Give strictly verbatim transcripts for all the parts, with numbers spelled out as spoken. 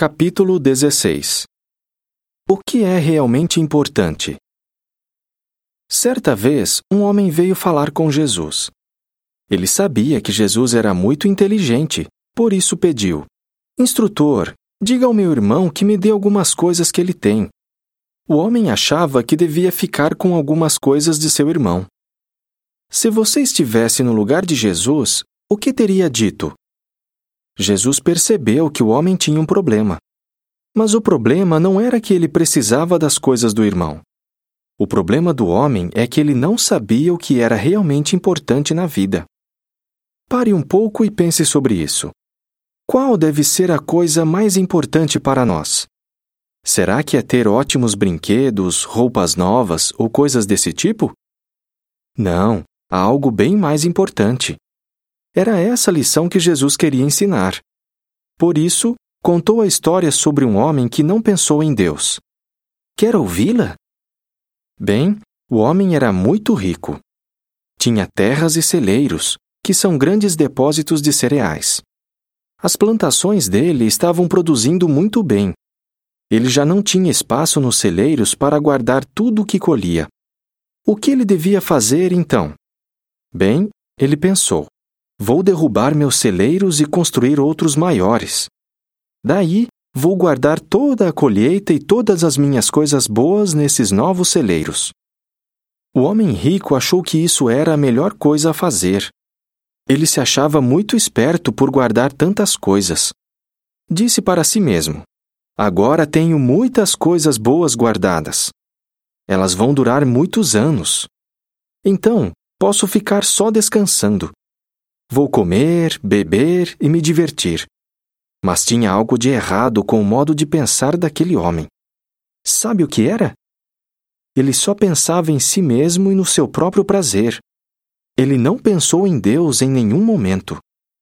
Capítulo dezesseis. O que é realmente importante? Certa vez, um homem veio falar com Jesus. Ele sabia que Jesus era muito inteligente, por isso pediu: Instrutor, diga ao meu irmão que me dê algumas coisas que ele tem. O homem achava que devia ficar com algumas coisas de seu irmão. Se você estivesse no lugar de Jesus, o que teria dito? Jesus percebeu que o homem tinha um problema. Mas o problema não era que ele precisava das coisas do irmão. O problema do homem é que ele não sabia o que era realmente importante na vida. Pare um pouco e pense sobre isso. Qual deve ser a coisa mais importante para nós? Será que é ter ótimos brinquedos, roupas novas ou coisas desse tipo? Não, há algo bem mais importante. Era essa a lição que Jesus queria ensinar. Por isso, contou a história sobre um homem que não pensou em Deus. Quer ouvi-la? Bem, o homem era muito rico. Tinha terras e celeiros, que são grandes depósitos de cereais. As plantações dele estavam produzindo muito bem. Ele já não tinha espaço nos celeiros para guardar tudo o que colhia. O que ele devia fazer, então? Bem, ele pensou: vou derrubar meus celeiros e construir outros maiores. Daí, vou guardar toda a colheita e todas as minhas coisas boas nesses novos celeiros. O homem rico achou que isso era a melhor coisa a fazer. Ele se achava muito esperto por guardar tantas coisas. Disse para si mesmo: agora tenho muitas coisas boas guardadas. Elas vão durar muitos anos. Então, posso ficar só descansando. Vou comer, beber e me divertir. Mas tinha algo de errado com o modo de pensar daquele homem. Sabe o que era? Ele só pensava em si mesmo e no seu próprio prazer. Ele não pensou em Deus em nenhum momento.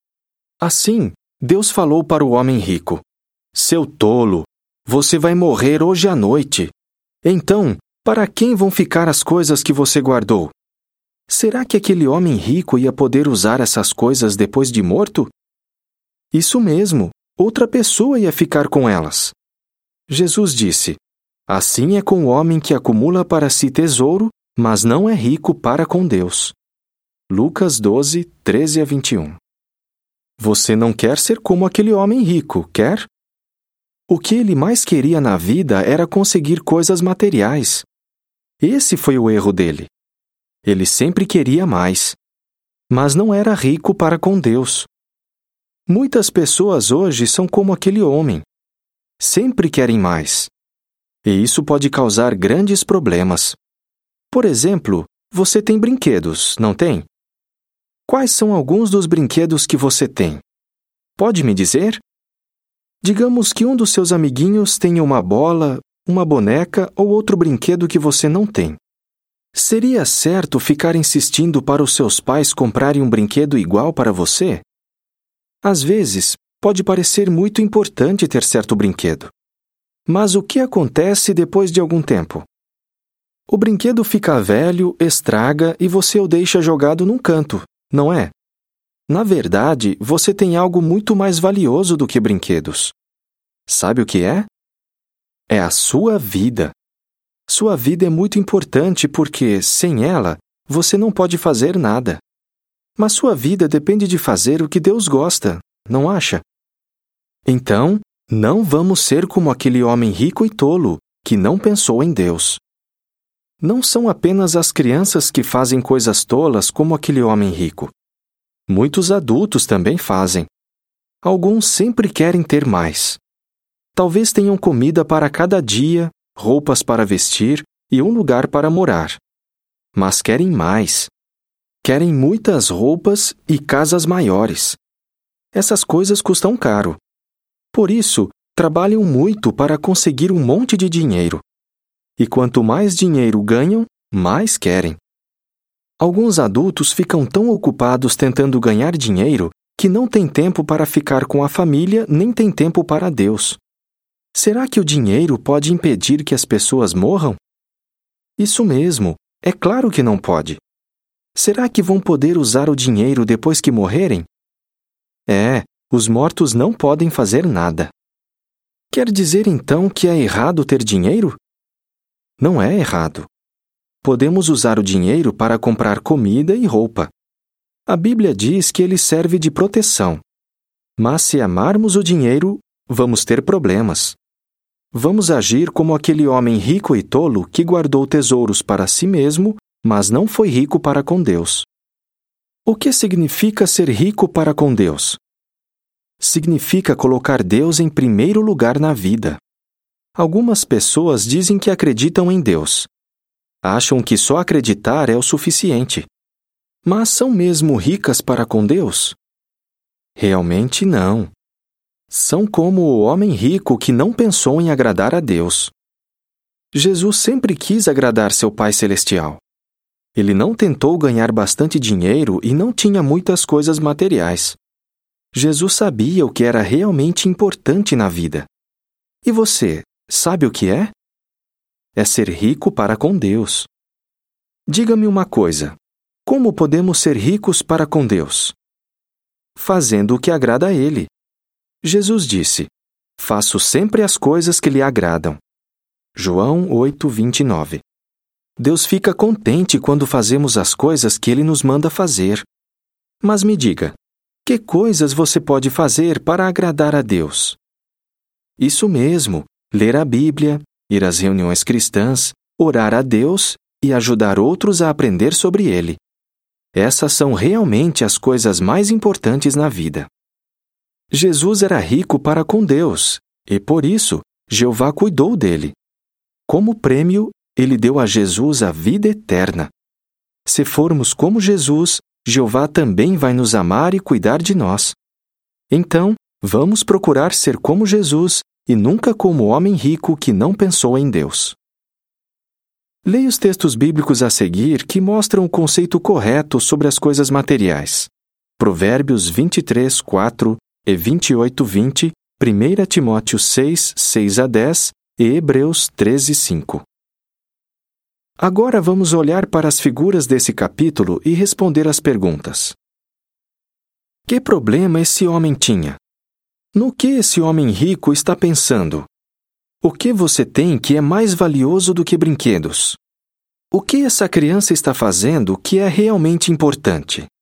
Assim, Deus falou para o homem rico: Seu tolo, você vai morrer hoje à noite. Então, para quem vão ficar as coisas que você guardou? Será que aquele homem rico ia poder usar essas coisas depois de morto? Isso mesmo, outra pessoa ia ficar com elas. Jesus disse: assim é com o homem que acumula para si tesouro, mas não é rico para com Deus. Lucas doze, treze a vinte e um. Você não quer ser como aquele homem rico, quer? O que ele mais queria na vida era conseguir coisas materiais. Esse foi o erro dele. Ele sempre queria mais, mas não era rico para com Deus. Muitas pessoas hoje são como aquele homem. Sempre querem mais. E isso pode causar grandes problemas. Por exemplo, você tem brinquedos, não tem? Quais são alguns dos brinquedos que você tem? Pode me dizer? Digamos que um dos seus amiguinhos tenha uma bola, uma boneca ou outro brinquedo que você não tem. Seria certo ficar insistindo para os seus pais comprarem um brinquedo igual para você? Às vezes, pode parecer muito importante ter certo brinquedo. Mas o que acontece depois de algum tempo? O brinquedo fica velho, estraga e você o deixa jogado num canto, não é? Na verdade, você tem algo muito mais valioso do que brinquedos. Sabe o que é? É a sua vida. Sua vida é muito importante porque, sem ela, você não pode fazer nada. Mas sua vida depende de fazer o que Deus gosta, não acha? Então, não vamos ser como aquele homem rico e tolo que não pensou em Deus. Não são apenas as crianças que fazem coisas tolas como aquele homem rico. Muitos adultos também fazem. Alguns sempre querem ter mais. Talvez tenham comida para cada dia, roupas para vestir e um lugar para morar. Mas querem mais. Querem muitas roupas e casas maiores. Essas coisas custam caro. Por isso, trabalham muito para conseguir um monte de dinheiro. E quanto mais dinheiro ganham, mais querem. Alguns adultos ficam tão ocupados tentando ganhar dinheiro que não têm tempo para ficar com a família nem têm tempo para Deus. Será que o dinheiro pode impedir que as pessoas morram? Isso mesmo, é claro que não pode. Será que vão poder usar o dinheiro depois que morrerem? É, os mortos não podem fazer nada. Quer dizer então que é errado ter dinheiro? Não é errado. Podemos usar o dinheiro para comprar comida e roupa. A Bíblia diz que ele serve de proteção. Mas se amarmos o dinheiro, vamos ter problemas. Vamos agir como aquele homem rico e tolo que guardou tesouros para si mesmo, mas não foi rico para com Deus. O que significa ser rico para com Deus? Significa colocar Deus em primeiro lugar na vida. Algumas pessoas dizem que acreditam em Deus. Acham que só acreditar é o suficiente. Mas são mesmo ricas para com Deus? Realmente não. São como o homem rico que não pensou em agradar a Deus. Jesus sempre quis agradar seu Pai Celestial. Ele não tentou ganhar bastante dinheiro e não tinha muitas coisas materiais. Jesus sabia o que era realmente importante na vida. E você, sabe o que é? É ser rico para com Deus. Diga-me uma coisa: como podemos ser ricos para com Deus? Fazendo o que agrada a Ele. Jesus disse: faço sempre as coisas que lhe agradam. João oito, vinte e nove. Deus fica contente quando fazemos as coisas que Ele nos manda fazer. Mas me diga, que coisas você pode fazer para agradar a Deus? Isso mesmo, ler a Bíblia, ir às reuniões cristãs, orar a Deus e ajudar outros a aprender sobre Ele. Essas são realmente as coisas mais importantes na vida. Jesus era rico para com Deus, e por isso, Jeová cuidou dele. Como prêmio, ele deu a Jesus a vida eterna. Se formos como Jesus, Jeová também vai nos amar e cuidar de nós. Então, vamos procurar ser como Jesus e nunca como o homem rico que não pensou em Deus. Leia os textos bíblicos a seguir que mostram o conceito correto sobre as coisas materiais. Provérbios vinte e três, quatro e vinte e oito, vinte, primeira Timóteo seis, seis a dez e Hebreus treze, cinco. Agora vamos olhar para as figuras desse capítulo e responder as perguntas. Que problema esse homem tinha? No que esse homem rico está pensando? O que você tem que é mais valioso do que brinquedos? O que essa criança está fazendo que é realmente importante?